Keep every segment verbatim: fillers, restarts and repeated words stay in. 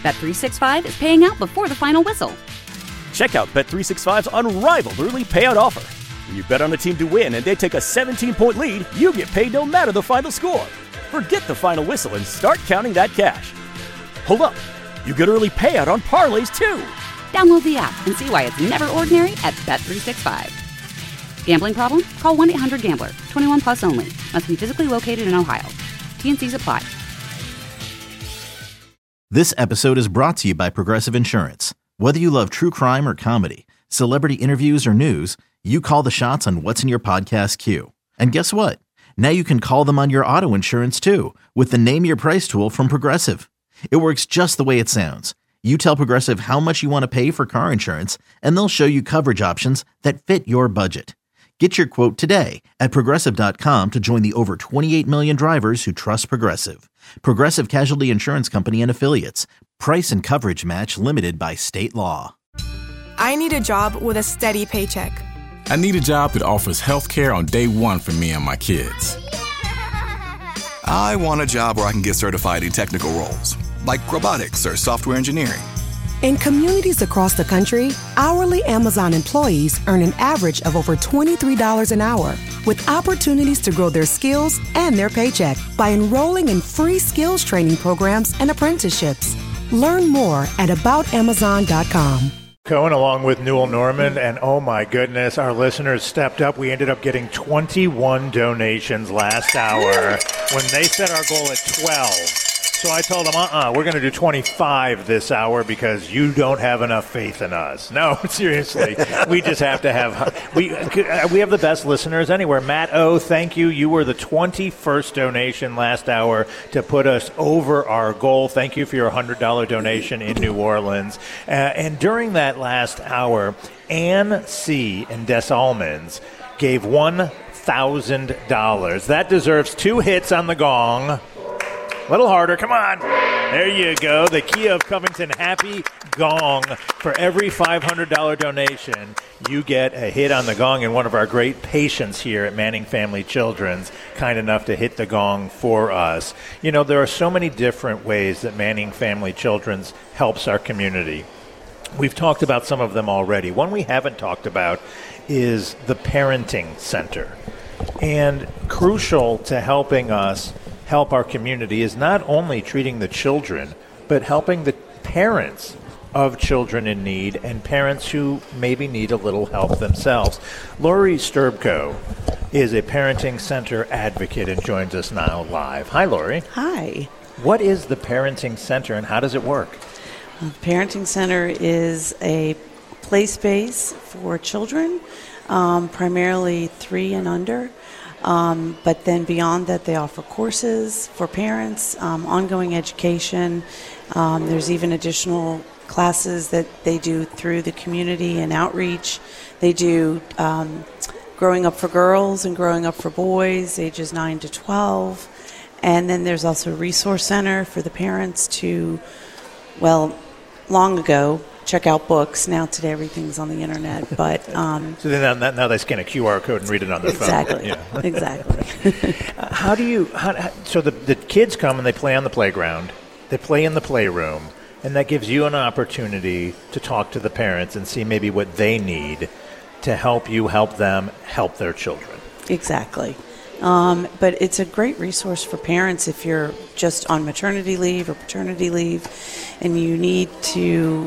Bet three sixty-five is paying out before the final whistle. Check out Bet three sixty-five's unrivaled early payout offer. When you bet on a team to win and they take a seventeen-point lead, you get paid no matter the final score. Forget the final whistle and start counting that cash. Hold up. You get early payout on parlays, too. Download the app and see why it's never ordinary at Bet three sixty-five. Gambling problem? Call one eight hundred gambler. twenty-one plus only. Must be physically located in Ohio. T N Cs apply. This episode is brought to you by Progressive Insurance. Whether you love true crime or comedy, celebrity interviews or news, you call the shots on what's in your podcast queue. And guess what? Now you can call them on your auto insurance too with the Name Your Price tool from Progressive. It works just the way it sounds. You tell Progressive how much you want to pay for car insurance, and they'll show you coverage options that fit your budget. Get your quote today at Progressive dot com to join the over twenty-eight million drivers who trust Progressive. Progressive Casualty Insurance Company and Affiliates. Price and coverage match limited by state law. I need a job with a steady paycheck. I need a job that offers health care on day one for me and my kids. I want a job where I can get certified in technical roles, like robotics or software engineering. In communities across the country, hourly Amazon employees earn an average of over twenty-three dollars an hour, with opportunities to grow their skills and their paycheck by enrolling in free skills training programs and apprenticeships. Learn more at about amazon dot com. Cohen along with Newell Norman, and oh my goodness, our listeners stepped up. We ended up getting twenty-one donations last hour when they set our goal at twelve. So I told them, uh-uh, we're going to do twenty-five this hour because you don't have enough faith in us. No, seriously. We just have to have – we we have the best listeners anywhere. Matt O., thank you. You were the twenty-first donation last hour to put us over our goal. Thank you for your one hundred dollars donation in New Orleans. Uh, and during that last hour, Ann C. in Des Allemands gave one thousand dollars. That deserves two hits on the gong. A little harder. Come on. There you go. The Kia of Covington Happy Gong. For every five hundred dollars donation, you get a hit on the gong. And one of our great patients here at Manning Family Children's, kind enough to hit the gong for us. You know, there are so many different ways that Manning Family Children's helps our community. We've talked about some of them already. One we haven't talked about is the Parenting Center. And crucial to helping us help our community is not only treating the children, but helping the parents of children in need and parents who maybe need a little help themselves. Lori Sturbko is a Parenting Center advocate and joins us now live. Hi, Lori. Hi. What is the Parenting Center and how does it work? The Parenting Center is a play space for children, um, primarily three and under. Um, but then beyond that, they offer courses for parents, um, ongoing education. Um, there's even additional classes that they do through the community and outreach. They do um, growing up for girls and growing up for boys, ages nine to twelve. And then there's also a resource center for the parents to, well, long ago, check out books. Now today everything's on the internet, but um, so then now, now they scan a Q R code and read it on their exactly, phone. Yeah. Exactly. uh, how do you? How, how, so the the kids come and they play on the playground, they play in the playroom, and that gives you an opportunity to talk to the parents and see maybe what they need to help you help them help their children. Exactly. Um, but it's a great resource for parents if you're just on maternity leave or paternity leave, and you need to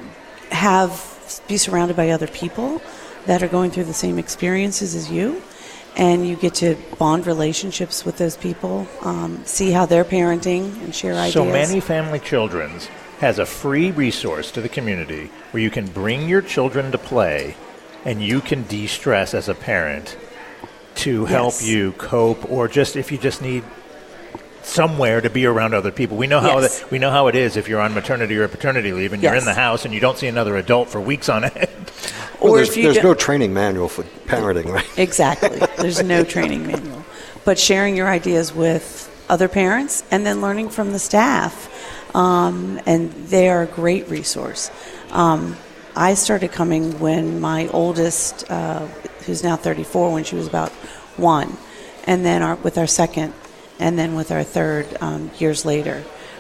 have be surrounded by other people that are going through the same experiences as you, and you get to bond relationships with those people, um, see how they're parenting and share ideas. So Manning Family Children's has a free resource to the community where you can bring your children to play and you can de-stress as a parent to help yes. you cope, or just if you just need somewhere to be around other people. We know how yes. the, we know how it is if you're on maternity or paternity leave and yes. you're in the house and you don't see another adult for weeks on end. Well, or there's if you there's do- no training manual for parenting, right? Exactly. There's no training manual. But sharing your ideas with other parents and then learning from the staff. Um, and they are a great resource. Um, I started coming when my oldest, uh, who's now thirty-four, when she was about one, and then our, with our second, and then with our third um, years later.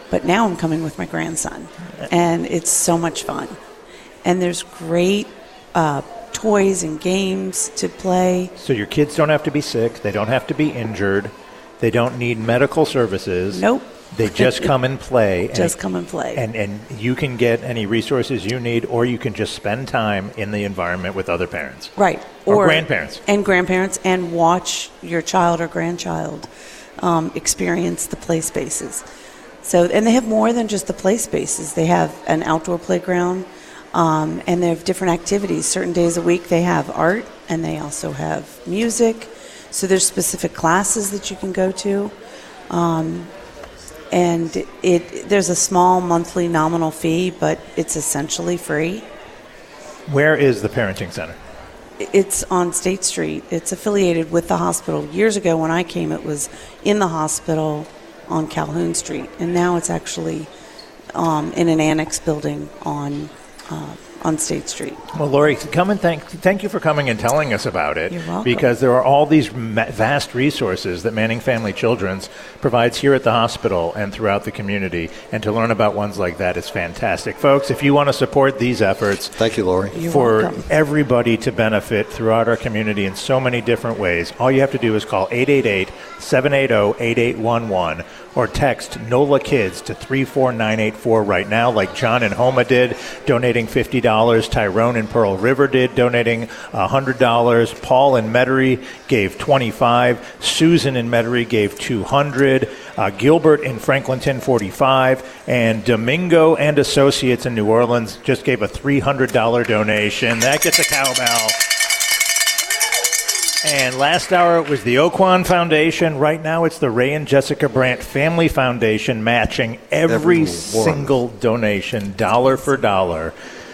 but now I'm coming with my grandson, and it's so much fun. And there's great uh, toys and games to play. So your kids don't have to be sick. They don't have to be injured. They don't need medical services. Nope. They just come and play. Just and, come and play. And, and you can get any resources you need, or you can just spend time in the environment with other parents. Right. Or, or grandparents. And grandparents, and watch your child or grandchild um, experience the play spaces. So, and they have more than just the play spaces. They have an outdoor playground, um, and they have different activities. Certain days a week they have art, and they also have music. So there's specific classes that you can go to. Um, and it there's a small monthly nominal fee, but it's essentially free. Where is the Parenting Center? It's on State Street. It's affiliated with the hospital. Years ago when I came, it was in the hospital on Calhoun Street, and now it's actually um, in an annex building on uh, on State Street. Well, Lori, come and thank thank you for coming and telling us about it. You're welcome. Because there are all these ma- vast resources that Manning Family Children's provides here at the hospital and throughout the community, and to learn about ones like that is fantastic. Folks, if you want to support these efforts, thank you, Lori, You're for welcome. everybody to benefit throughout our community in so many different ways, all you have to do is call eight eight eight, seven eight zero, eight eight one one or text NOLA Kids to three four nine eight four right now, like John and Homa did, donating fifty dollars. Tyrone and Pearl River did, donating one hundred dollars. Paul in Metairie gave twenty-five dollars. Susan in Metairie gave two hundred dollars. Uh, Gilbert in Franklinton, forty-five dollars. And Domingo and Associates in New Orleans just gave a three hundred dollars donation. That gets a cowbell. And last hour it was the Oquan Foundation. Right now it's the Ray and Jessica Brandt Family Foundation, matching every Everyone. single donation, dollar for dollar.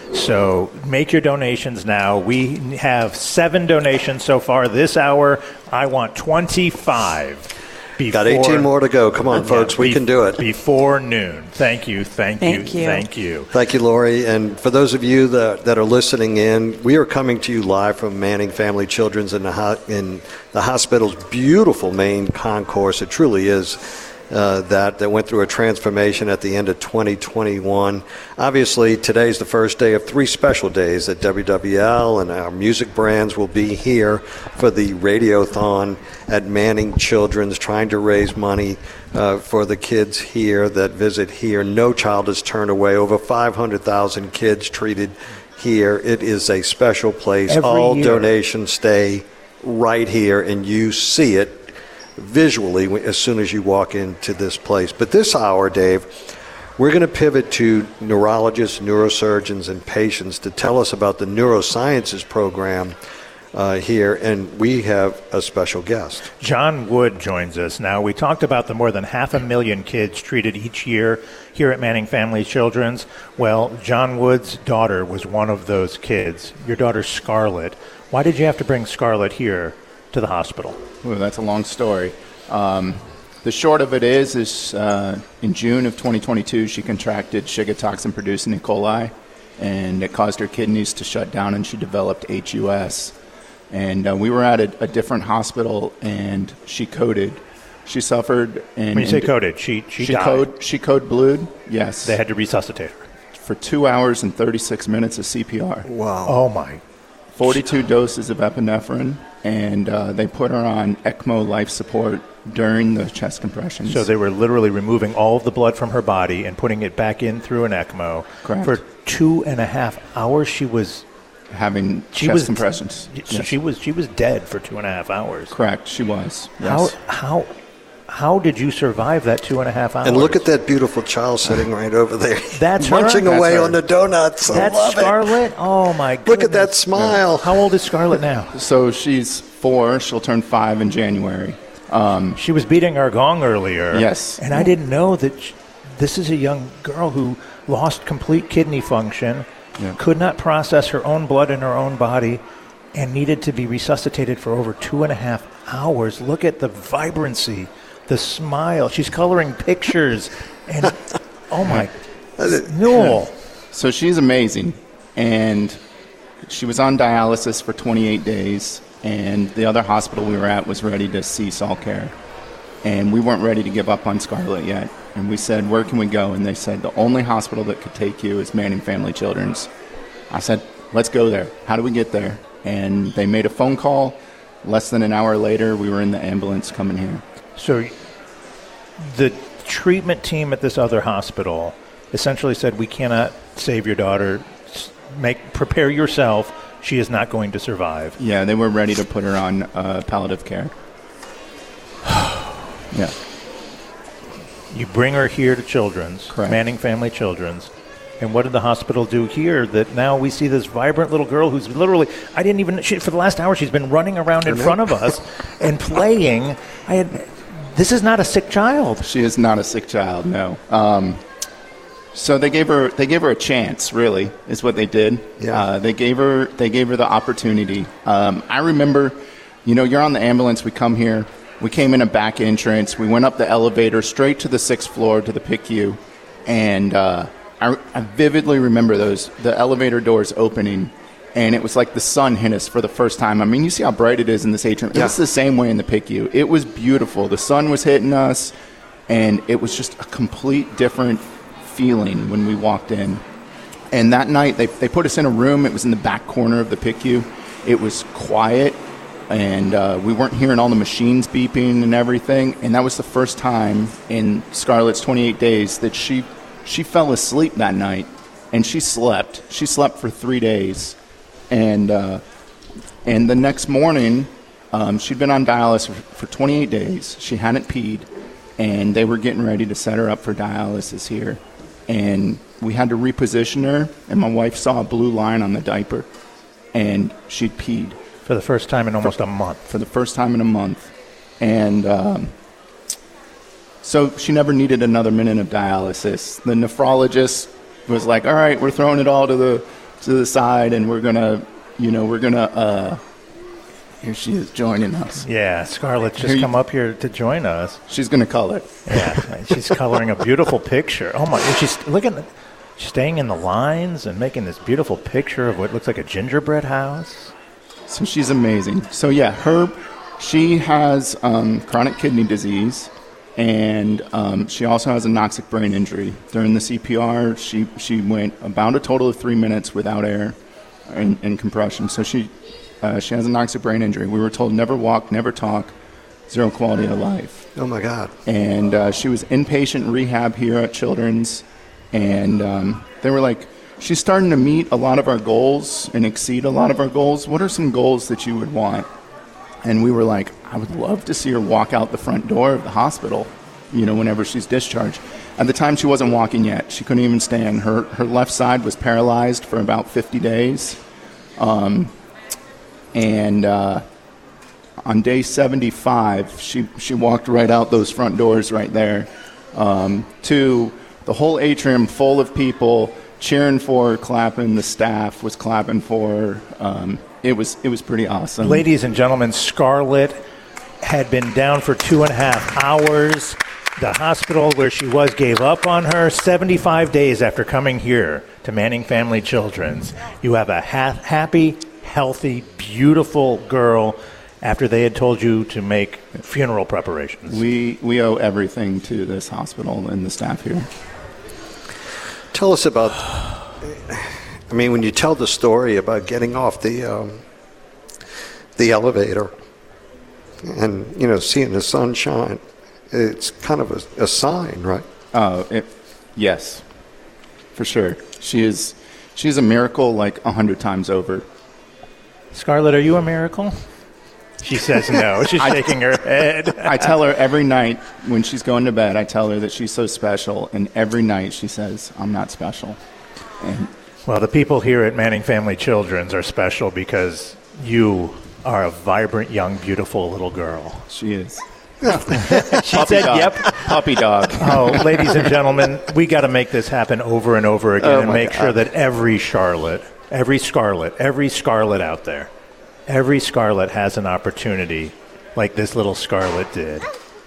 So make your donations now. We have seven donations so far this hour. I want twenty-five. Before, got eighteen more to go. Come on, yeah, folks. We be, can do it. Before noon. Thank you. Thank, Thank you, you. Thank you. Thank you, Lori. And for those of you that, that are listening in, we are coming to you live from Manning Family Children's in the, ho- in the hospital's beautiful main concourse. It truly is. Uh, that that went through a transformation at the end of twenty twenty-one. Obviously, today's the first day of three special days that W W L and our music brands will be here for the Radiothon at Manning Children's, trying to raise money uh, for the kids here that visit here. No child is turned away. Over five hundred thousand kids treated here. It is a special place. Every All year. donations stay right here, and you see it visually as soon as you walk into this place. But this hour, Dave, we're going to pivot to neurologists, neurosurgeons, and patients to tell us about the neurosciences program uh, here, and we have a special guest. John Wood joins us now. We talked about the more than half a million kids treated each year here at Manning Family Children's. Well, John Wood's daughter was one of those kids. Your daughter, Scarlett. Why did you have to bring Scarlett here to the hospital? Well, that's a long story. Um, the short of it is, is uh, in June of twenty twenty-two, she contracted Shiga toxin-producing E. coli, and it caused her kidneys to shut down, and she developed H U S. And uh, we were at a, a different hospital, and she coded. She suffered. And, when you say and coded, she she, she died. code she code blued. Yes. They had to resuscitate her for two hours and thirty-six minutes of C P R. Wow. Oh my. forty-two doses of epinephrine, and uh, they put her on ECMO life support during the chest compressions. So they were literally removing all of the blood from her body and putting it back in through an ECMO. Correct. For two and a half hours. She was having she chest was, compressions. So Yes. she was she was dead for two and a half hours. Correct. She was. Yes. How how how did you survive that two and a half hours? And look at that beautiful child sitting right over there. That's her? munching That's away her. on the donuts. I That's love it. Scarlett. Oh my goodness. Look at that smile. How old is Scarlett now? So she's four. She'll turn five in January. Um, she was beating our gong earlier. Yes. And I didn't know that sh- this is a young girl who lost complete kidney function, Yeah. could not process her own blood in her own body, and needed to be resuscitated for over two and a half hours. Look at the vibrancy, the smile. She's coloring pictures. And oh my, Newell. So she's amazing. And she was on dialysis for twenty-eight days. And the other hospital we were at was ready to cease all care. and we weren't ready to give up on Scarlett yet. And we said, where can we go? And they said, the only hospital that could take you is Manning Family Children's. I said, let's go there. How do we get there? And they made a phone call. Less than an hour later, we were in the ambulance coming here. So the treatment team at this other hospital essentially said, we cannot save your daughter. Make prepare yourself. She is not going to survive. Yeah, they were ready to put her on uh, palliative care. Yeah. You bring her here to Children's, Correct. Manning Family Children's. And what did the hospital do here that now we see this vibrant little girl who's literally, I didn't even, she, for the last hour, she's been running around in front of us and playing. I had, this is not a sick child. She is not a sick child, no. Um, so they gave her, they gave her a chance, really, is what they did. Yeah. Uh, they gave her, they gave her the opportunity. Um, I remember, you know, you're on the ambulance, we come here, we came in a back entrance, we went up the elevator straight to the sixth floor to the P I C U, and uh, I, I vividly remember those, the elevator doors opening, and it was like the sun hit us for the first time. I mean, you see how bright it is in this atrium. Yeah. It's the same way in the P I C U. It was beautiful. The sun was hitting us, and it was just a complete different feeling when we walked in. And that night, they, they put us in a room. It was in the back corner of the P I C U. It was quiet, and uh, we weren't hearing all the machines beeping and everything. And that was the first time in Scarlett's twenty-eight days that she she fell asleep that night, and she slept. She slept for three days. And uh, and the next morning, um, she'd been on dialysis for, for twenty-eight days. She hadn't peed, and they were getting ready to set her up for dialysis here. And we had to reposition her, and my wife saw a blue line on the diaper, and she'd peed. For the first time in almost for, a month. For the first time in a month. And um, so she never needed another minute of dialysis. The nephrologist was like, all right, we're throwing it all to the to the side, and we're going to, you know, we're going to, uh, here she is joining us. Yeah, Scarlett just Here come you, up here to join us. She's going to color. Yeah, she's coloring a beautiful picture. Oh, my, and she's looking, she's staying in the lines and making this beautiful picture of what looks like a gingerbread house. So she's amazing. So, yeah, her, she has um, chronic kidney disease, and um, she also has a noxic brain injury. During the C P R, she, she went about a total of three minutes without air and, and compression. So she uh, she has a noxic brain injury. We were told never walk, never talk, zero quality of life. Oh, my God. And uh, she was inpatient rehab here at Children's, and um, they were like, she's starting to meet a lot of our goals and exceed a lot of our goals. What are some goals that you would want? And we were like, I would love to see her walk out the front door of the hospital, you know, whenever she's discharged. At the time, she wasn't walking yet. She couldn't even stand. Her her left side was paralyzed for about fifty days. Um, and uh, on day seventy-five, she, she walked right out those front doors right there um, to the whole atrium full of people cheering for her, clapping. The staff was clapping for her. Um, it was it was pretty awesome. Ladies and gentlemen, Scarlett had been down for two and a half hours. The hospital where she was gave up on her seventy-five days after coming here to Manning Family Children's. You have a ha- happy, healthy, beautiful girl after they had told you to make funeral preparations. We we owe everything to this hospital and the staff here. Tell us about, I mean, when you tell the story about getting off the um, the elevator and, you know, seeing the sunshine, it's kind of a, a sign, right? Oh, it, yes, for sure. She is she's a miracle like a hundred times over. Scarlett, are you a miracle? She says no. She's shaking her head. I tell her every night when she's going to bed, I tell her that she's so special, and every night she says, I'm not special. And well, the people here at Manning Family Children's are special because you are a vibrant, young, beautiful little girl. She is. She Puppy said, dog. yep. Puppy dog. Oh, ladies and gentlemen, we got to make this happen over and over again Oh, and my make God. sure that every Charlotte, every Scarlett, every Scarlett out there, every Scarlett has an opportunity like this little Scarlett did.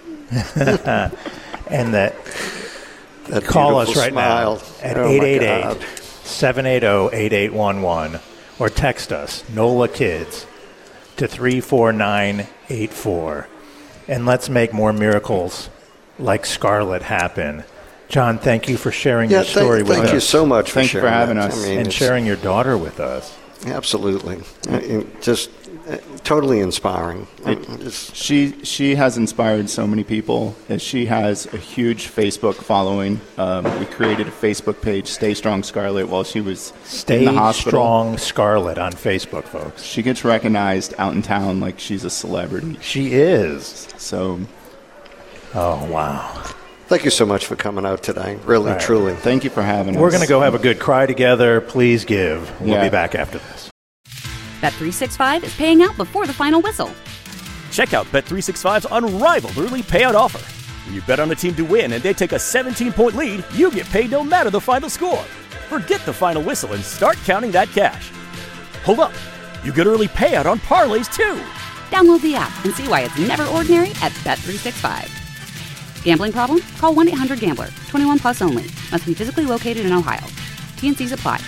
And that, That call us beautiful right smile. now at Oh, my eight eight God. eight, seven eight zero, eight eight one one or text us, NOLA Kids, to three four nine eight four. and let's make more miracles like Scarlett happen. John, thank you for sharing yeah, your story thank, with thank us. Thank you so much for thank sharing you for having that. us. I mean, and sharing your daughter with us. Absolutely. Uh, just uh, totally inspiring. It, she she has inspired so many people. She has a huge Facebook following. Um, we created a Facebook page, Stay Strong Scarlett, while she was Stay in the hospital. Strong Scarlett on Facebook, folks. She gets recognized out in town like she's a celebrity. She is. So, oh, wow. Thank you so much for coming out today. Really, right. truly. Thank you for having us. We're going to go have a good cry together. Please give. We'll yeah. be back after this. Bet three sixty-five is paying out before the final whistle. Check out Bet three sixty-five's unrivaled early payout offer. When you bet on a team to win and they take a seventeen-point lead, you get paid no matter the final score. Forget the final whistle and start counting that cash. Hold up. You get early payout on parlays, too. Download the app and see why it's never ordinary at Bet three sixty-five. Gambling problem? Call one eight hundred gambler. twenty-one plus only. Must be physically located in Ohio. T N Cs apply.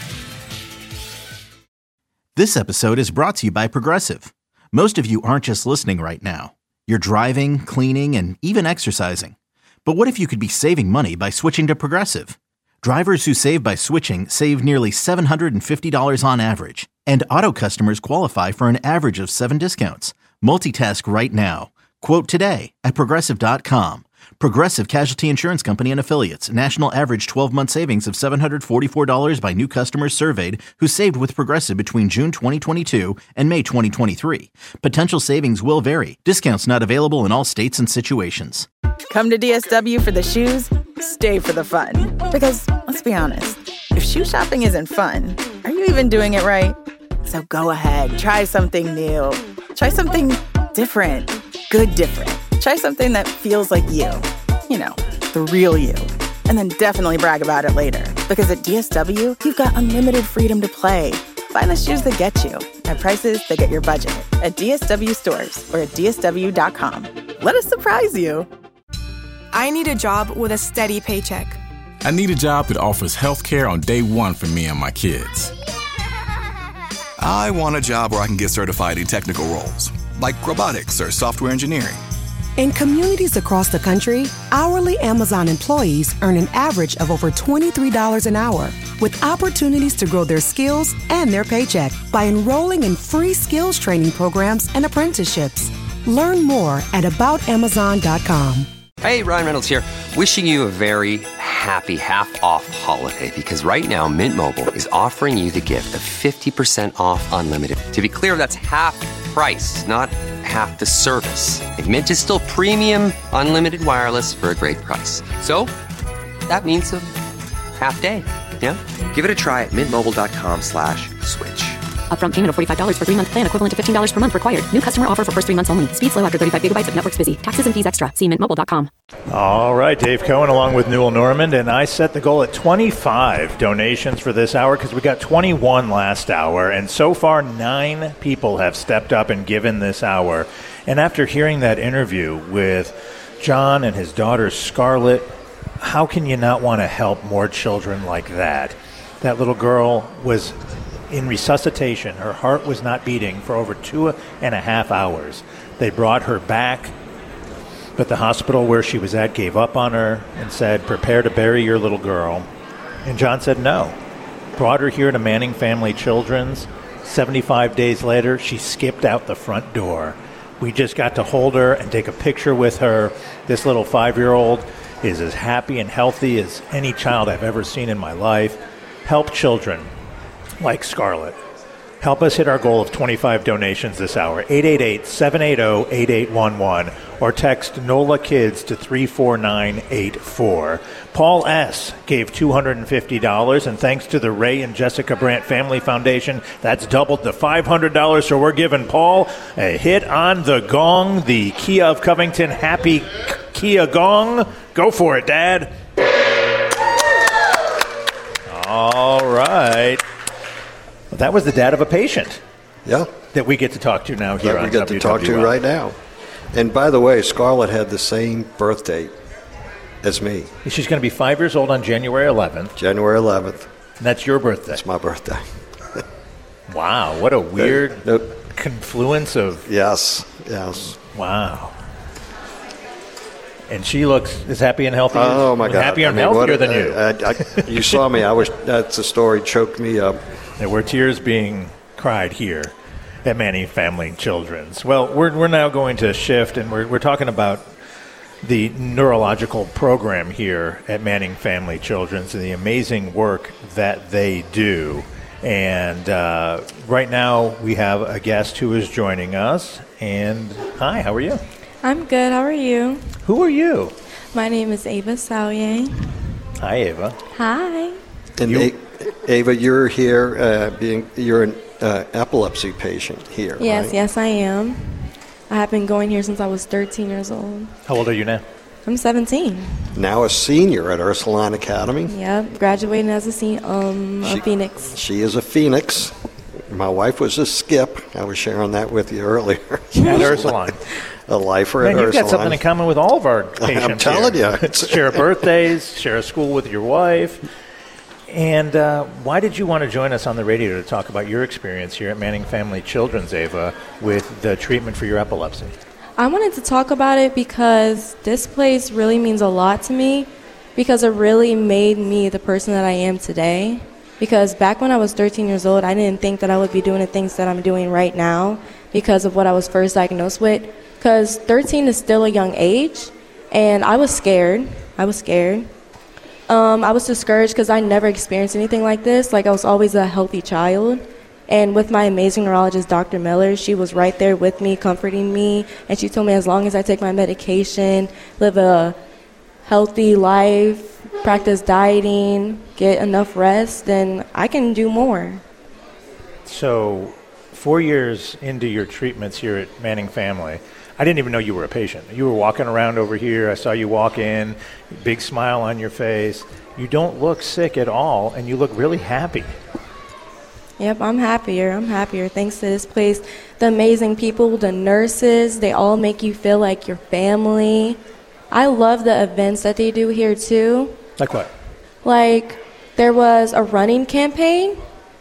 This episode is brought to you by Progressive. Most of you aren't just listening right now. You're driving, cleaning, and even exercising. But what if you could be saving money by switching to Progressive? Drivers who save by switching save nearly seven hundred fifty dollars on average. And auto customers qualify for an average of seven discounts. Multitask right now. Quote today at Progressive dot com. Progressive Casualty Insurance Company and Affiliates. National average twelve-month savings of seven hundred forty-four dollars by new customers surveyed who saved with Progressive between June twenty twenty-two and May twenty twenty-three. Potential savings will vary. Discounts not available in all states and situations. Come to D S W for the shoes, stay for the fun. Because, let's be honest, if shoe shopping isn't fun, are you even doing it right? So go ahead, try something new. Try something different. Good different. Try something that feels like you. You know, the real you. And then definitely brag about it later. Because at D S W, you've got unlimited freedom to play. Find the shoes that get you at prices that get your budget at D S W stores or at D S W dot com. Let us surprise you. I need a job with a steady paycheck. I need a job that offers health care on day one for me and my kids. I want a job where I can get certified in technical roles, like robotics or software engineering. In communities across the country, hourly Amazon employees earn an average of over twenty-three dollars an hour, with opportunities to grow their skills and their paycheck by enrolling in free skills training programs and apprenticeships. Learn more at about amazon dot com. Hey, Ryan Reynolds here, wishing you a very happy half-off holiday, because right now Mint Mobile is offering you the gift of fifty percent off unlimited. To be clear, that's half price, not half the service. And Mint is still premium unlimited wireless for a great price. So that means a half day, yeah? Give it a try at mintmobile.com slash switch. Upfront payment of forty-five dollars for three-month plan equivalent to fifteen dollars per month required. New customer offer for first three months only. Speed slow after thirty-five gigabytes if network's busy. Taxes and fees extra. See mint mobile dot com. All right, Dave Cohen along with Newell Normand, and I set the goal at twenty-five donations for this hour because we got twenty-one last hour, and so far nine people have stepped up and given this hour. And after hearing that interview with John and his daughter Scarlett, how can you not want to help more children like that? That little girl was in resuscitation. Her heart was not beating for over two and a half hours. They brought her back, but the hospital where she was at gave up on her and said, prepare to bury your little girl. And John said no. Brought her here to Manning Family Children's. seventy-five days later, she skipped out the front door. We just got to hold her and take a picture with her. This little five-year-old is as happy and healthy as any child I've ever seen in my life. Help children like Scarlett. Help us hit our goal of twenty-five donations this hour. eight eight eight, seven eight zero, eight eight one one or text NOLA KIDS to three four nine eight four. Paul S. gave two hundred fifty dollars, and thanks to the Ray and Jessica Brandt Family Foundation, that's doubled to five hundred dollars, so we're giving Paul a hit on the gong, the Kia of Covington Happy Kia Gong. Go for it, Dad. All right. That was the dad of a patient. Yeah. That we get to talk to now here that on we get W W L. to talk to right now. And by the way, Scarlett had the same birthday as me. She's going to be five years old on January eleventh. January eleventh. And that's your birthday. That's my birthday. Wow, what a weird that, that, confluence of... Yes, yes. Wow. and she looks as happy and healthy. Oh my God! Happier and I mean, healthier what, than you. I, I, you saw me. I was. That's the story. Choked me up. There were tears being cried here at Manning Family Children's. Well, we're we're now going to shift, and we're we're talking about the neurological program here at Manning Family Children's and the amazing work that they do. And uh, right now we have a guest who is joining us. And hi, how are you? I'm good. How are you? Who are you? My name is Ava Salye. Hi, Ava. Hi. And you, A- Ava, you're here uh, being you're an uh, epilepsy patient here. Yes, right? yes, I am. I have been going here since I was thirteen years old. How old are you now? I'm seventeen. Now a senior at Ursuline Academy. Yep, graduating as a senior, um, she, a Phoenix. She is a Phoenix. My wife was a skip. I was sharing that with you earlier. At Ursuline. A lifer Man, at you've Ursuline. got something in common with all of our patients. I'm telling here. you. Share birthdays, share a school with your wife. And uh, why did you want to join us on the radio to talk about your experience here at Manning Family Children's, Ava, with the treatment for your epilepsy? I wanted to talk about it because this place really means a lot to me because it really made me the person that I am today. Because back when I was thirteen years old, I didn't think that I would be doing the things that I'm doing right now because of what I was first diagnosed with. Because thirteen is still a young age, and I was scared. I was scared. Um, I was discouraged because I never experienced anything like this. Like, I was always a healthy child. And with my amazing neurologist, Doctor Miller, she was right there with me, comforting me. And she told me as long as I take my medication, live a healthy life, practice dieting, get enough rest, then I can do more. So four years into your treatments here at Manning Family, I didn't even know you were a patient. You were walking around over here. I saw you walk in, big smile on your face. You don't look sick at all, and you look really happy. Yep, I'm happier. I'm happier thanks to this place. The amazing people, the nurses, they all make you feel like your family. I love the events that they do here, too. Like what? Like, there was a running campaign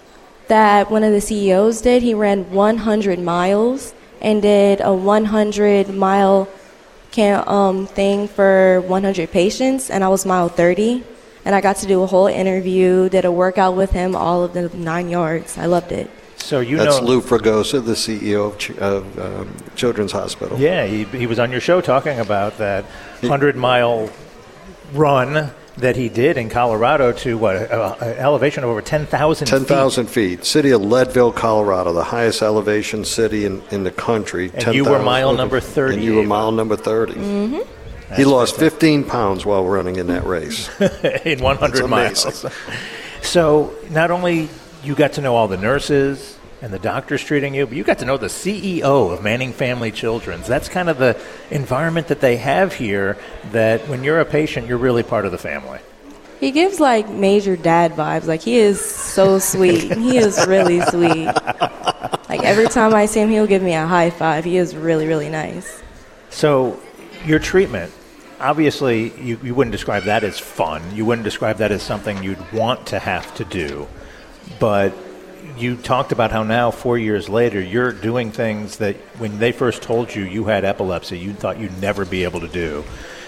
that one of the C E Os did. He ran one hundred miles. And did a one hundred mile can, um, thing for one hundred patients, and I was mile thirty. And I got to do a whole interview, did a workout with him, all of the nine yards. I loved it. So you That's know, Lou Fragosa, the C E O of, Ch- of um, Children's Hospital. Yeah, he he was on your show talking about that hundred mile run that he did in Colorado to what uh, an elevation of over ten thousand ten thousand feet. City of Leadville, Colorado, the highest elevation city in, in the country. And you were mile number thirty. And you were mile number thirty. Mm-hmm. He lost fifteen pounds while running in that race. In one hundred miles. So not only you got to know all the nurses and the doctors treating you, but you got to know the C E O of Manning Family Children's. That's kind of the environment that they have here, that when you're a patient, you're really part of the family. He gives, like, major dad vibes. Like, he is so sweet. He is really sweet. Like, every time I see him, he'll give me a high five. He is really, really nice. So your treatment, obviously, you, you wouldn't describe that as fun. You wouldn't describe that as something you'd want to have to do. But you talked about how now, four years later, you're doing things that when they first told you you had epilepsy, you thought you'd never be able to do.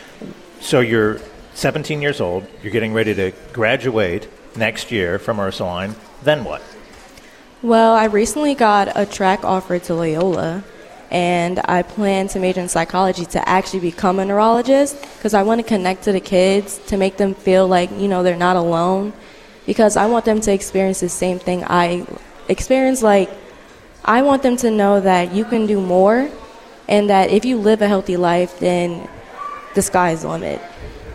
So you're seventeen years old. You're getting ready to graduate next year from Ursuline. Then what? Well, I recently got a track offer to Loyola, and I plan to major in psychology to actually become a neurologist because I want to connect to the kids to make them feel like, you know, they're not alone, because I want them to experience the same thing I experienced. Like, I want them to know that you can do more and that if you live a healthy life, then the sky's the limit.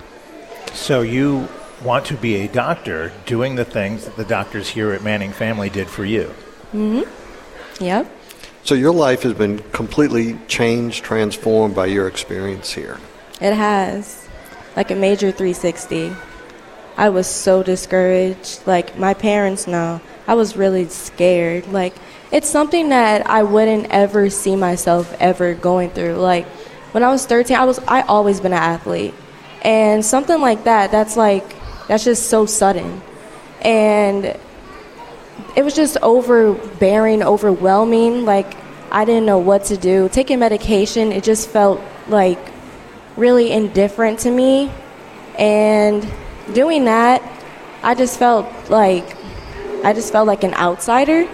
So you want to be a doctor doing the things that the doctors here at Manning Family did for you. Mm-hmm. Yep. So your life has been completely changed, transformed by your experience here. It has. Like a major three sixty. I was so discouraged. Like, my parents know. I was really scared. Like, it's something that I wouldn't ever see myself ever going through. Like, when I was thirteen, I was I always been an athlete. And something like that, that's like, that's just so sudden. And it was just overbearing, overwhelming. Like, I didn't know what to do. Taking medication, it just felt like really indifferent to me. And doing that, I just felt like I just felt like an outsider.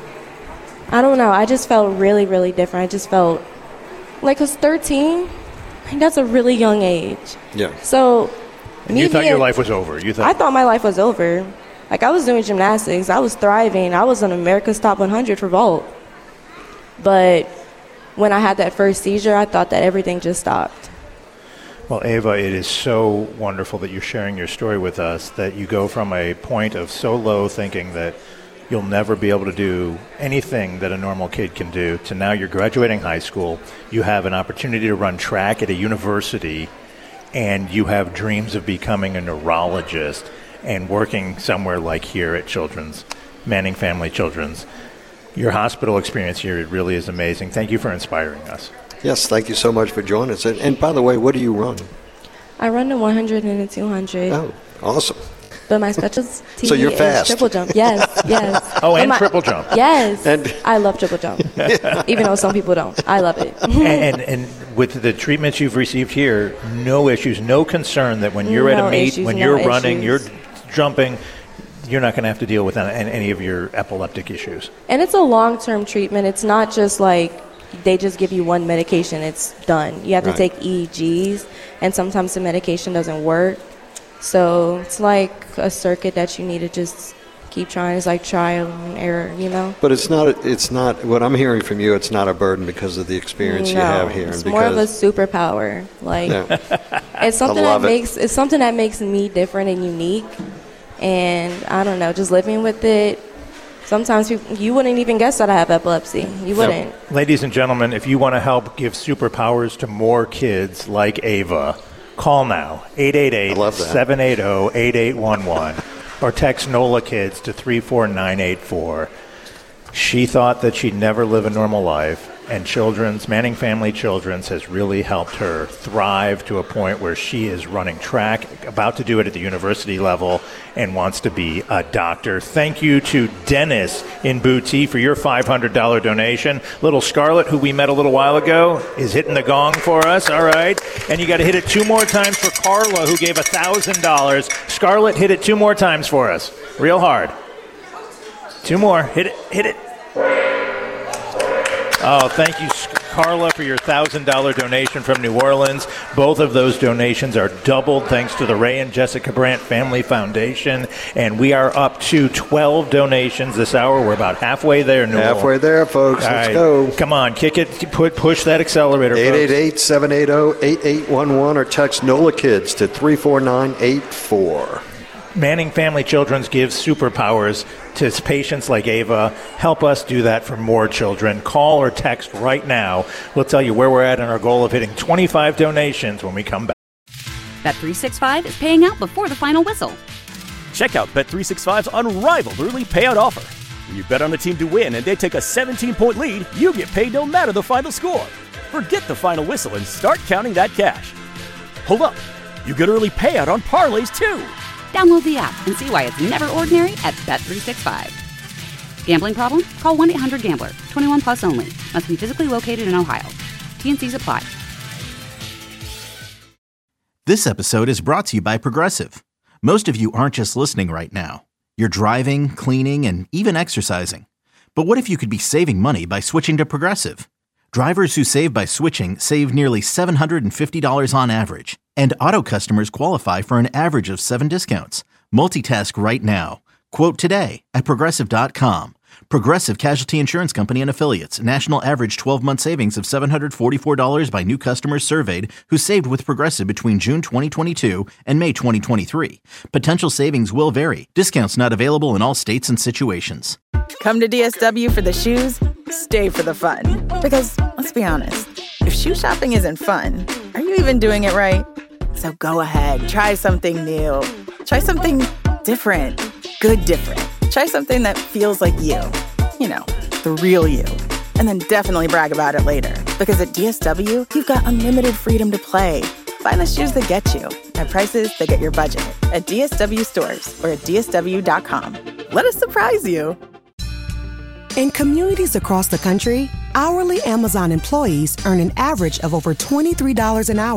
I don't know. I just felt really, really different. I just felt like, because thirteen, that's a really young age. Yeah. So, and you thought being, your life was over. You thought I thought my life was over. Like, I was doing gymnastics. I was thriving. I was on America's Top one hundred for vault. But when I had that first seizure, I thought that everything just stopped. Well, Ava, it is so wonderful that you're sharing your story with us, that you go from a point of so low thinking that you'll never be able to do anything that a normal kid can do, to now you're graduating high school, you have an opportunity to run track at a university, and you have dreams of becoming a neurologist and working somewhere like here at Children's, Manning Family Children's. Your hospital experience here, it really is amazing. Thank you for inspiring us. Yes, thank you so much for joining us. And, and by the way, what do you run? I run the one hundred and the two hundred. Oh, awesome. But my specialty so you're is fast. triple jump. Yes, yes. Oh, and my, triple jump. Yes. And I love triple jump, even though some people don't. I love it. and, and and with the treatments you've received here, no issues, no concern that when you're no at a meet, issues, when no you're issues. running, you're jumping, you're not going to have to deal with any of your epileptic issues. And it's a long-term treatment. It's not just like they just give you one medication, it's done. You have to Right. take E E Gs, and sometimes the medication doesn't work. So it's like a circuit that you need to just keep trying. It's like trial and error, you know? But it's not, it's not, what I'm hearing from you, it's not a burden because of the experience no, you have here. It's and more of a because, superpower. Like, yeah. it's something I love that it. makes it's something that makes me different and unique. And I don't know, just living with it. Sometimes people, you wouldn't even guess that I have epilepsy. You wouldn't. So, ladies and gentlemen, if you want to help give superpowers to more kids like Ava, call now, eight eight eight, seven eight zero, eight eight one one, or text NOLA Kids to three four nine eight four. She thought that she'd never live a normal life, and Children's, Manning Family Children's has really helped her thrive to a point where she is running track, about to do it at the university level, and wants to be a doctor. Thank you to Dennis in Booty for your five hundred dollars donation. Little Scarlett, who we met a little while ago, is hitting the gong for us. All right. And you got to hit it two more times for Carla, who gave one thousand dollars. Scarlett, hit it two more times for us. Real hard. Two more. Hit it. Hit it. Oh, thank you, Carla, for your one thousand dollars donation from New Orleans. Both of those donations are doubled thanks to the Ray and Jessica Brandt Family Foundation. And we are up to twelve donations this hour. We're about halfway there, New Orleans. Halfway there, folks. All Let's right. go. Come on, kick it. Put, push that accelerator, eight eight folks. eight, seven eight zero, eight eight one one or text NOLA Kids to three four nine eight four. Manning Family Children's gives superpowers to patients like Ava. Help us do that for more children. Call or text right now. We'll tell you where we're at in our goal of hitting twenty-five donations when we come back. Bet three sixty-five is paying out before the final whistle. Check out Bet three sixty-five's unrivaled early payout offer. When you bet on a team to win and they take a seventeen-point lead, you get paid no matter the final score. Forget the final whistle and start counting that cash. Hold up. You get early payout on parlays, too. Download the app and see why it's never ordinary at Bet three sixty-five. Gambling problem? Call one eight hundred gambler. twenty-one plus only. Must be physically located in Ohio. T N Cs apply. This episode is brought to you by Progressive. Most of you aren't just listening right now. You're driving, cleaning, and even exercising. But what if you could be saving money by switching to Progressive? Drivers who save by switching save nearly seven hundred fifty dollars on average. And auto customers qualify for an average of seven discounts. Multitask right now. Quote today at Progressive dot com. Progressive Casualty Insurance Company and Affiliates. National average twelve-month savings of seven hundred forty-four dollars by new customers surveyed who saved with Progressive between June twenty twenty-two and May twenty twenty-three. Potential savings will vary. Discounts not available in all states and situations. Come to D S W for the shoes, stay for the fun. Because, let's be honest, if shoe shopping isn't fun, are you even doing it right? So go ahead, try something new. Try something different. Good different. Try something that feels like you. You know, the real you. And then definitely brag about it later. Because at D S W, you've got unlimited freedom to play. Find the shoes that get you at prices that get your budget at D S W stores or at D S W dot com. Let us surprise you. In communities across the country, hourly Amazon employees earn an average of over twenty-three dollars an hour.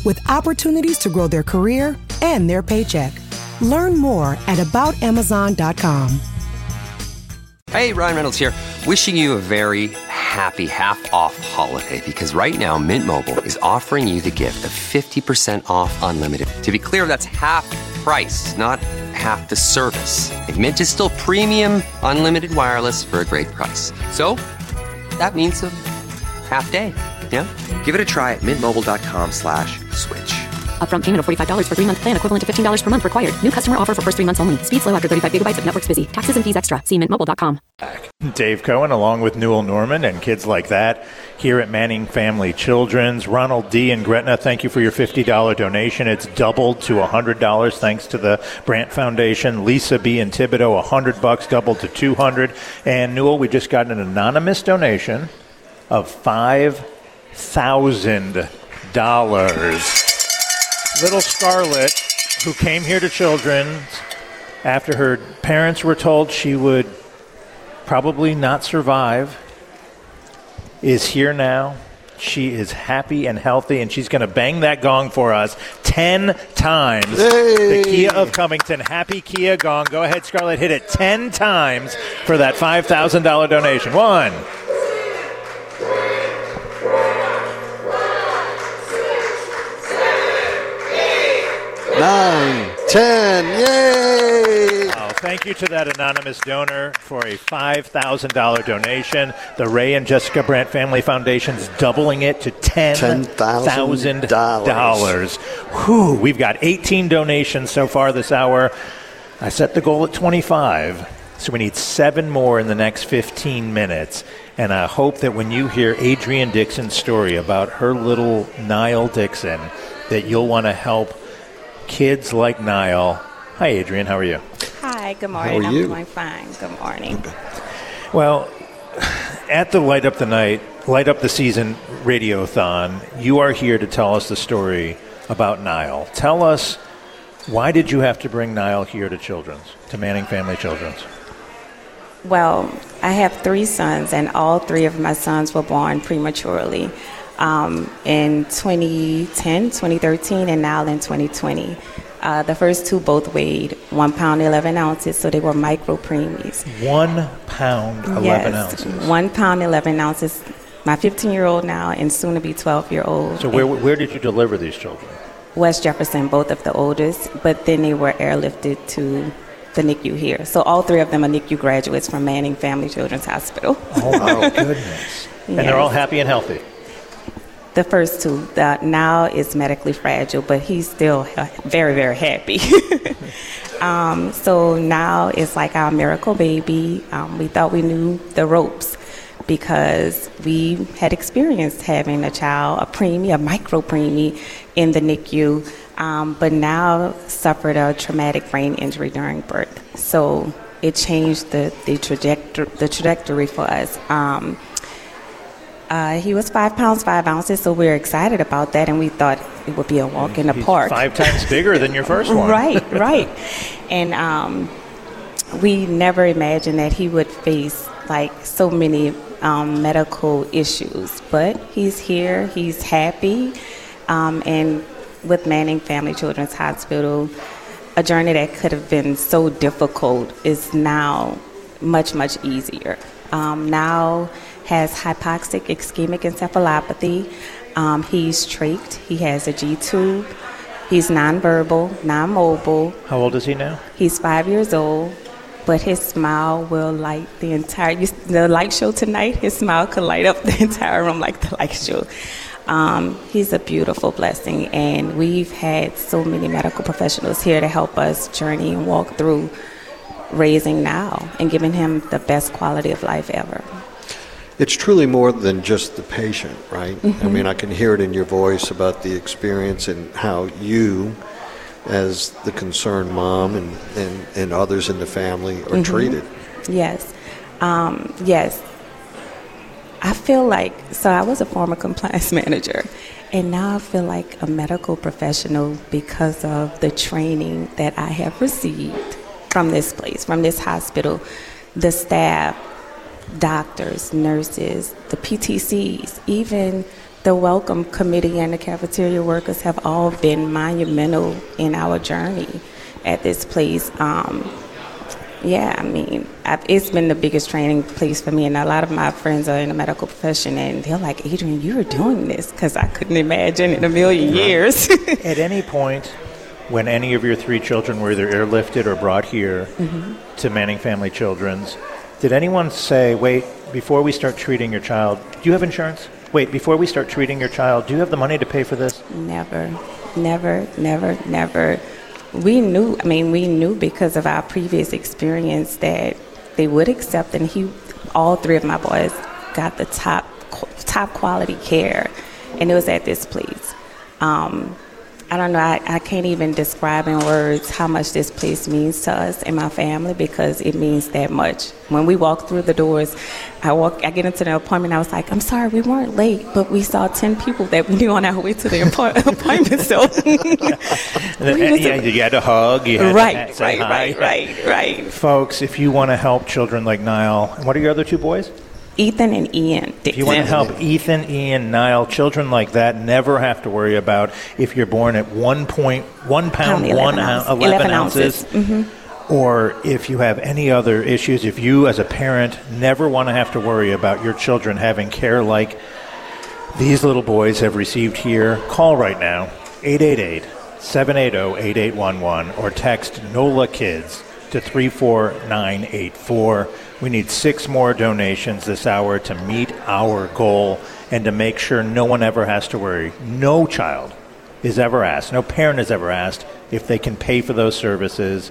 with opportunities to grow their career and their paycheck. Learn more at about amazon dot com. Hey, Ryan Reynolds here. Wishing you a very happy half-off holiday because right now Mint Mobile is offering you the gift of fifty percent off unlimited. To be clear, that's half price, not half the service. And Mint is still premium unlimited wireless for a great price. So that means a half day. Yeah? Give it a try at mintmobile.com slash switch. Upfront payment of forty-five dollars for three-month plan equivalent to fifteen dollars per month required. New customer offer for first three months only. Speed slow after thirty-five gigabytes if network's busy. Taxes and fees extra. See mint mobile dot com. Dave Cohen along with Newell Norman and kids like that here at Manning Family Children's. Ronald D. and Gretna, thank you for your fifty dollars donation. It's doubled to one hundred dollars thanks to the Brandt Foundation. Lisa B. in Thibodaux, one hundred bucks doubled to two hundred dollars. And Newell, we just got an anonymous donation of five thousand dollars. Little Scarlett, who came here to Children's after her parents were told she would probably not survive, is here now. She is happy and healthy, and she's going to bang that gong for us ten times. Hey. The Kia of Cummington, happy Kia gong. Go ahead, Scarlett, hit it ten times for that five thousand dollars donation. One. Nine, ten, yay! Oh, thank you to that anonymous donor for a five thousand dollars donation. The Ray and Jessica Brandt Family Foundation's doubling it to ten thousand dollars. Whew, we've got eighteen donations so far this hour. I set the goal at twenty-five, so we need seven more in the next fifteen minutes. And I hope that when you hear Adrienne Dixon's story about her little Niall Dixon, that you'll want to help kids like Niall. Hi, Adrienne. How are you? Hi. Good morning. How are I'm you? doing fine. Good morning. Well, at the Light Up the Night, Light Up the Season Radiothon, you are here to tell us the story about Niall. Tell us, why did you have to bring Niall here to Children's, to Manning Family Children's? Well, I have three sons, and all three of my sons were born prematurely. Um, in twenty ten, twenty thirteen, and now in twenty twenty. Uh, the first two both weighed one pound, eleven ounces, so they were micro preemies. One pound, eleven yes, ounces. One pound, eleven ounces. My fifteen-year-old now, and soon to be twelve-year-old. So where where did you deliver these children? West Jefferson, both of the oldest, but then they were airlifted to the N I C U here. So all three of them are N I C U graduates from Manning Family Children's Hospital. Oh, my goodness. And they're all happy and healthy? The first two, that now is medically fragile, but he's still very, very happy. um, so now it's like our miracle baby. Um, we thought we knew the ropes because we had experienced having a child, a preemie, a micro preemie in the N I C U, um, but now suffered a traumatic brain injury during birth. So it changed the, the, trajectory, the trajectory for us. Um, Uh, he was five pounds, five ounces, so we were excited about that, and we thought it would be a walk in the He's park. Five times bigger than your first one. Right, right. And um, we never imagined that he would face, like, so many um, medical issues. But he's here, he's happy, um, and with Manning Family Children's Hospital, a journey that could have been so difficult is now much, much easier. Um, now has hypoxic ischemic encephalopathy. Um, he's trached. He has a G-tube. He's nonverbal, non-mobile. How old is he now? He's five years old, but his smile will light the entire, you, the light show tonight, his smile could light up the entire room like the light show. Um, he's a beautiful blessing, and we've had so many medical professionals here to help us journey and walk through raising now and giving him the best quality of life ever. It's truly more than just the patient, right? Mm-hmm. I mean, I can hear it in your voice about the experience and how you, as the concerned mom and, and, and others in the family, are Mm-hmm. treated. Yes. Um, yes. I feel like, so I was a former compliance manager, and now I feel like a medical professional because of the training that I have received from this place, from this hospital, the staff, doctors, nurses, the P T Cs, even the welcome committee and the cafeteria workers have all been monumental in our journey at this place. Um, yeah, I mean, I've, it's been the biggest training place for me, and a lot of my friends are in the medical profession, and they're like, Adrienne, you're doing this, because I couldn't imagine in a million years. At any point, when any of your three children were either airlifted or brought here mm-hmm. to Manning Family Children's, did anyone say, wait, before we start treating your child, do you have insurance? Wait, before we start treating your child, do you have the money to pay for this? Never, never, never, never. We knew, I mean, we knew because of our previous experience that they would accept, and he, all three of my boys got the top, top quality care, and it was at this place. Um, I don't know, I, I can't even describe in words how much this place means to us and my family, because it means that much. When we walk through the doors, I walk, I get into the appointment, I was like, I'm sorry, we weren't late, but we saw ten people that we knew on our way to the appointment, so. and then, yeah, you had to hug, you had right, to say right, hi. right, right, right. Folks, if you want to help children like Niall, what are your other two boys? Ethan and Ian. If you want to help Ethan, Ian, Niall, children like that never have to worry about if you're born at one point one pound, Pound, one eleven ounce, ounces. eleven eleven ounces, ounces. Mm-hmm. or if you have any other issues. If you, as a parent, never want to have to worry about your children having care like these little boys have received here, call right now, eight eight eight, seven eight zero, eight eight one one, or text NOLA Kids to three four nine eight four. We need six more donations this hour to meet our goal and to make sure no one ever has to worry. No child is ever asked, no parent is ever asked if they can pay for those services.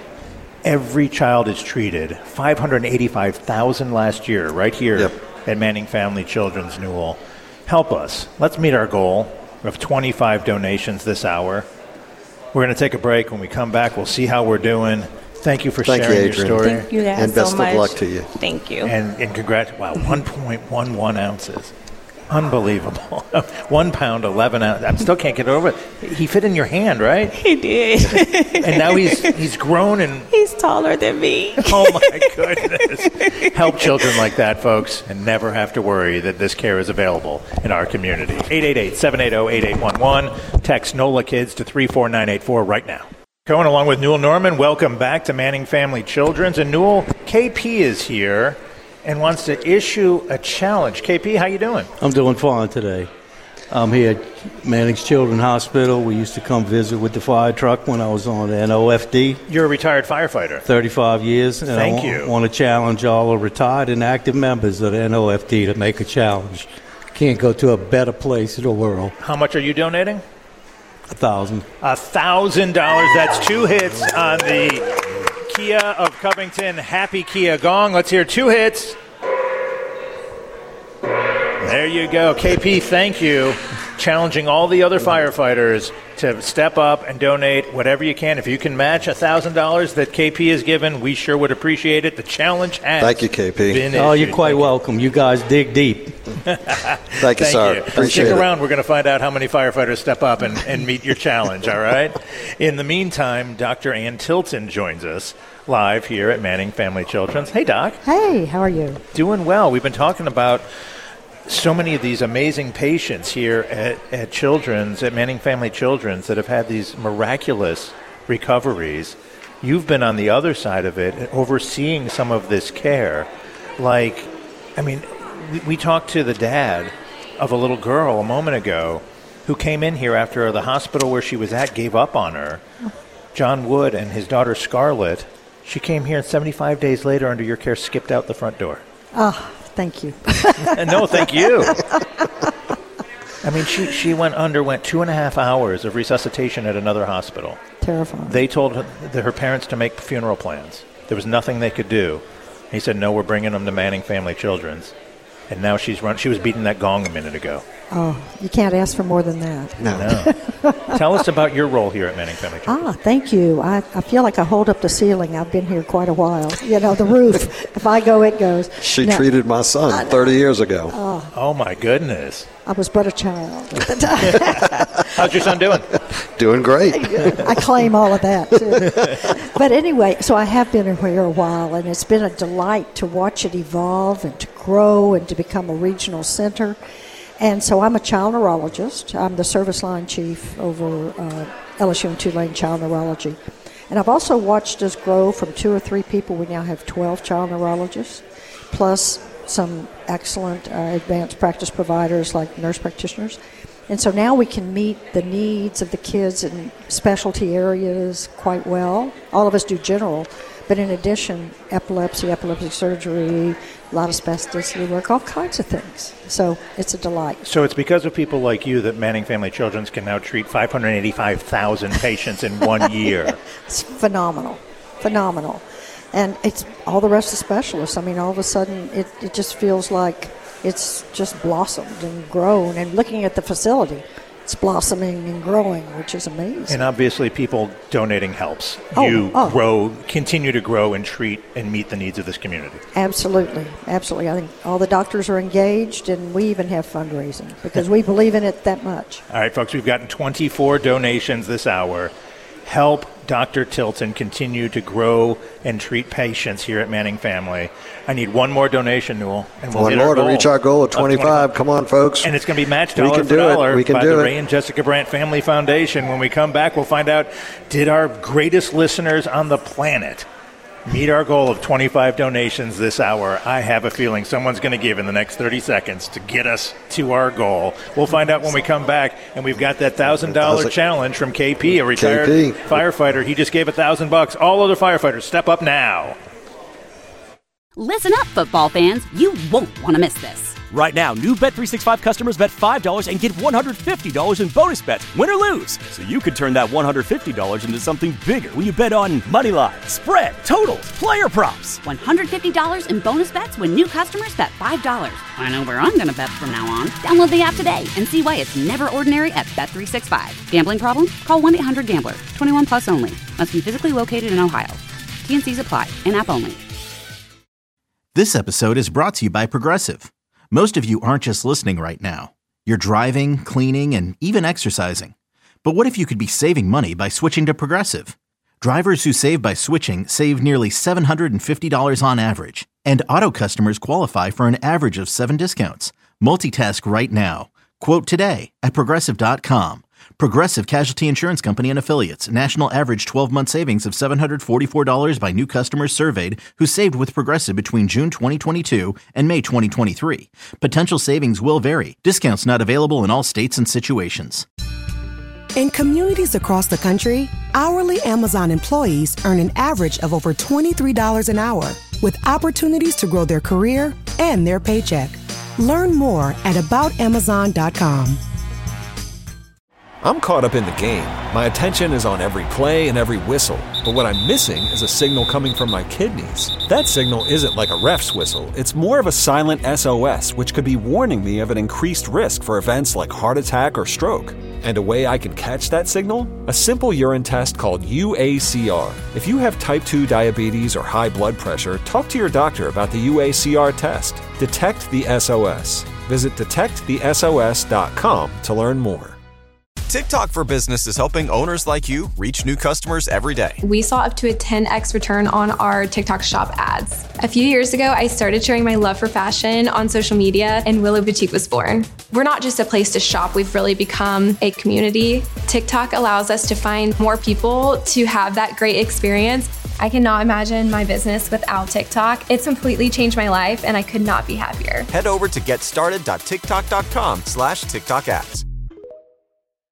Every child is treated. five hundred eighty-five thousand last year, right here yep. at Manning Family Children's Newell. Help us. Let's meet our goal of twenty-five donations this hour. We're going to take a break. When we come back, we'll see how we're doing. Thank you for Thank sharing you, your story. Thank you guys and best so much. of luck to you. Thank you. And, and congrats. Wow, one point one one ounces. Unbelievable. One pound, eleven ounces. I still can't get over it. He fit in your hand, right? He did. And now he's he's grown and... He's taller than me. Oh, my goodness. Help children like that, folks, and never have to worry that this care is available in our community. eight eight eight, seven eight zero, eight eight one one. Text NOLA Kids to three four nine eight four right now. Going along with Newell Norman, welcome back to Manning Family Children's. And Newell, K P is here and wants to issue a challenge. K P, how you doing? I'm doing fine today. I'm here at Manning's Children's Hospital. We used to come visit with the fire truck when I was on the N O F D. You're a retired firefighter. thirty-five years. And Thank I w- you. want to challenge all the retired and active members of the N O F D to make a challenge. Can't go to a better place in the world. How much are you donating? A thousand. A thousand dollars. That's two hits on the Kia of Covington Happy Kia Gong. Let's hear two hits. There you go. K P, thank you. Challenging all the other firefighters to step up and donate whatever you can. If you can match one thousand dollars that K P has given, we sure would appreciate it. The challenge has Thank you, K P. been Oh, issued. you're quite welcome. You guys dig deep. Thank you, sir. You. Appreciate Stick it. around. We're going to find out how many firefighters step up and, and meet your challenge, all right? In the meantime, Doctor Ann Tilton joins us live here at Manning Family Children's. Hey, Doc. Hey, how are you? Doing well. We've been talking about so many of these amazing patients here at, at Children's, at Manning Family Children's, that have had these miraculous recoveries. You've been on the other side of it, overseeing some of this care. Like, I mean, we, we talked to the dad of a little girl a moment ago who came in here after the hospital where she was at gave up on her. John Wood and his daughter Scarlett. She came here and seventy-five days later under your care skipped out the front door. Oh, thank you. No, thank you. I mean, she, she went underwent two and a half hours of resuscitation at another hospital. Terrifying. They told her, the, her parents to make funeral plans. There was nothing they could do. He said, no, we're bringing them to Manning Family Children's. And now she's run. She was beating that gong a minute ago. Oh, you can't ask for more than that. No. no. Tell us about your role here at Manning Family Children's. Ah, thank you. I, I feel like I hold up the ceiling. I've been here quite a while. You know, the roof. If I go, it goes. She now, treated my son thirty years ago. Oh, oh, my goodness. I was but a child at the time. How's your son doing? Doing great. I claim all of that, too. But anyway, so I have been here a while, and it's been a delight to watch it evolve and to grow and to become a regional center. And so I'm a child neurologist. I'm the service line chief over uh, L S U and Tulane Child Neurology. And I've also watched us grow from two or three people. We now have twelve child neurologists, plus some excellent uh, advanced practice providers like nurse practitioners. And so now we can meet the needs of the kids in specialty areas quite well. All of us do general, but in addition, epilepsy, epilepsy surgery, a lot of spasticity work, all kinds of things. So it's a delight. So it's because of people like you that Manning Family Children's can now treat five hundred eighty-five thousand patients in one year. It's phenomenal, phenomenal. And it's all the rest of the specialists. I mean, all of a sudden, it, it just feels like it's just blossomed and grown. And looking at the facility, it's blossoming and growing, which is amazing. And obviously people donating helps. Oh, you oh. grow, continue to grow and treat and meet the needs of this community. Absolutely. Absolutely. I think all the doctors are engaged, and we even have fundraising because we believe in it that much. All right, folks, we've gotten twenty-four donations this hour. Help Doctor Tilton continue to grow and treat patients here at Manning Family. I need one more donation, Newell. And we'll one hit more our to goal reach our goal of twenty-five. twenty-five. Come on, folks. And it's going to be matched We dollar can for do it. dollar We can by do the it. Ray and Jessica Brandt Family Foundation. When we come back, we'll find out, did our greatest listeners on the planet meet our goal of twenty-five donations this hour? I have a feeling someone's going to give in the next thirty seconds to get us to our goal. We'll find out when we come back, and we've got that one thousand dollars challenge from K P, a retired K P. firefighter. He just gave one thousand bucks. All other firefighters, step up now. Listen up, football fans. You won't want to miss this. Right now, new Bet three sixty-five customers bet five dollars and get one hundred fifty dollars in bonus bets, win or lose. So you could turn that one hundred fifty dollars into something bigger when you bet on money line, spread, totals, player props. one hundred fifty dollars in bonus bets when new customers bet five dollars. I know where I'm going to bet from now on. Download the app today and see why it's never ordinary at Bet three sixty-five. Gambling problem? Call one eight hundred gambler. twenty-one plus only. Must be physically located in Ohio. T N Cs apply. In-app only. This episode is brought to you by Progressive. Most of you aren't just listening right now. You're driving, cleaning, and even exercising. But what if you could be saving money by switching to Progressive? Drivers who save by switching save nearly seven hundred fifty dollars on average. And auto customers qualify for an average of seven discounts. Multitask right now. Quote today at Progressive dot com. Progressive Casualty Insurance Company and Affiliates. National average twelve-month savings of seven hundred forty-four dollars by new customers surveyed who saved with Progressive between June twenty twenty-two and May twenty twenty-three. Potential savings will vary. Discounts not available in all states and situations. In communities across the country, hourly Amazon employees earn an average of over twenty-three dollars an hour, with opportunities to grow their career and their paycheck. Learn more at about amazon dot com. I'm caught up in the game. My attention is on every play and every whistle. But what I'm missing is a signal coming from my kidneys. That signal isn't like a ref's whistle. It's more of a silent S O S, which could be warning me of an increased risk for events like heart attack or stroke. And a way I can catch that signal? A simple urine test called U A C R. If you have type two diabetes or high blood pressure, talk to your doctor about the U A C R test. Detect the S O S. Visit detect the S O S dot com to learn more. TikTok for Business is helping owners like you reach new customers every day. We saw up to a ten x return on our TikTok shop ads. A few years ago, I started sharing my love for fashion on social media, and Willow Boutique was born. We're not just a place to shop, we've really become a community. TikTok allows us to find more people to have that great experience. I cannot imagine my business without TikTok. It's completely changed my life, and I could not be happier. Head over to get started dot tiktok dot com slash TikTok ads.